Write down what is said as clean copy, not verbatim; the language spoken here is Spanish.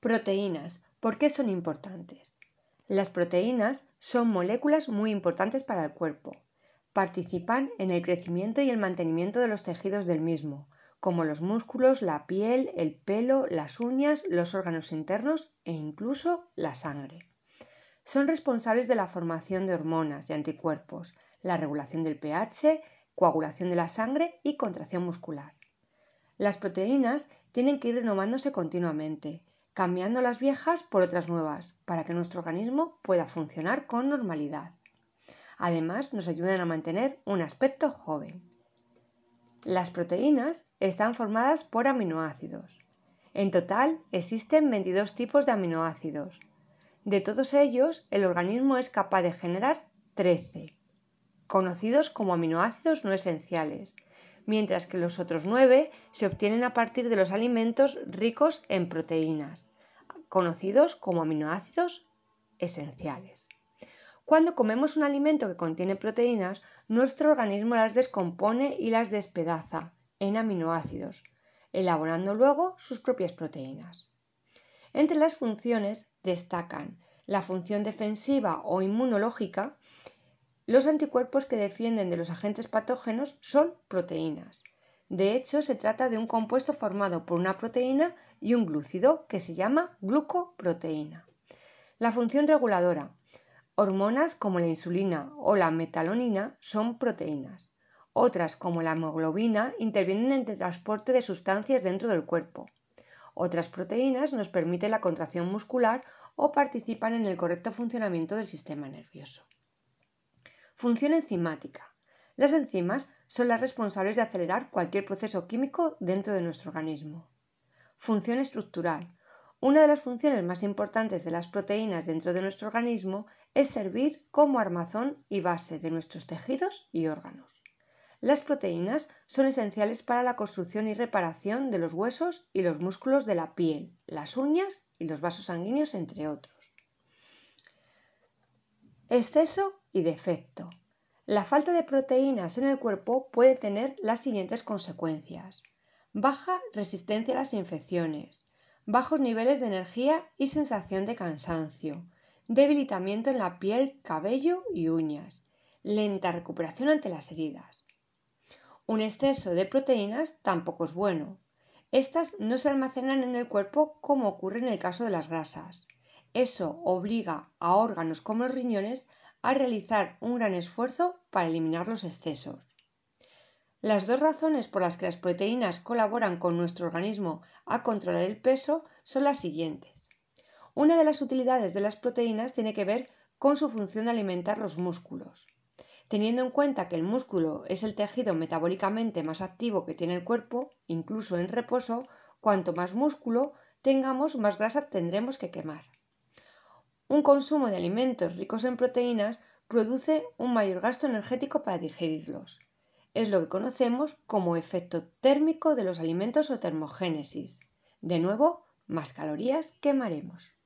Proteínas. ¿Por qué son importantes? Las proteínas son moléculas muy importantes para el cuerpo. Participan en el crecimiento y el mantenimiento de los tejidos del mismo, como los músculos, la piel, el pelo, las uñas, los órganos internos e incluso la sangre. Son responsables de la formación de hormonas y anticuerpos, la regulación del pH, coagulación de la sangre y contracción muscular. Las proteínas tienen que ir renovándose continuamente, cambiando las viejas por otras nuevas, para que nuestro organismo pueda funcionar con normalidad. Además, nos ayudan a mantener un aspecto joven. Las proteínas están formadas por aminoácidos. En total, existen 22 tipos de aminoácidos. De todos ellos, el organismo es capaz de generar 13, conocidos como aminoácidos no esenciales, mientras que los otros 9 se obtienen a partir de los alimentos ricos en proteínas, conocidos como aminoácidos esenciales. Cuando comemos un alimento que contiene proteínas, nuestro organismo las descompone y las despedaza en aminoácidos, elaborando luego sus propias proteínas. Entre las funciones destacan la función defensiva o inmunológica. Los anticuerpos que defienden de los agentes patógenos son proteínas. De hecho, se trata de un compuesto formado por una proteína y un glúcido que se llama glucoproteína. La función reguladora. Hormonas como la insulina o la metalonina son proteínas. Otras, como la hemoglobina, intervienen en el transporte de sustancias dentro del cuerpo. Otras proteínas nos permiten la contracción muscular o participan en el correcto funcionamiento del sistema nervioso. Función enzimática. Las enzimas son las responsables de acelerar cualquier proceso químico dentro de nuestro organismo. Función estructural. Una de las funciones más importantes de las proteínas dentro de nuestro organismo es servir como armazón y base de nuestros tejidos y órganos. Las proteínas son esenciales para la construcción y reparación de los huesos y los músculos de la piel, las uñas y los vasos sanguíneos, entre otros. Exceso y defecto. La falta de proteínas en el cuerpo puede tener las siguientes consecuencias: baja resistencia a las infecciones, bajos niveles de energía y sensación de cansancio, debilitamiento en la piel, cabello y uñas, lenta recuperación ante las heridas. Un exceso de proteínas tampoco es bueno. Estas no se almacenan en el cuerpo como ocurre en el caso de las grasas. Eso obliga a órganos como los riñones a realizar un gran esfuerzo para eliminar los excesos. Las dos razones por las que las proteínas colaboran con nuestro organismo a controlar el peso son las siguientes. Una de las utilidades de las proteínas tiene que ver con su función de alimentar los músculos. Teniendo en cuenta que el músculo es el tejido metabólicamente más activo que tiene el cuerpo, incluso en reposo, cuanto más músculo tengamos, más grasa tendremos que quemar. Un consumo de alimentos ricos en proteínas produce un mayor gasto energético para digerirlos. Es lo que conocemos como efecto térmico de los alimentos o termogénesis. De nuevo, más calorías quemaremos.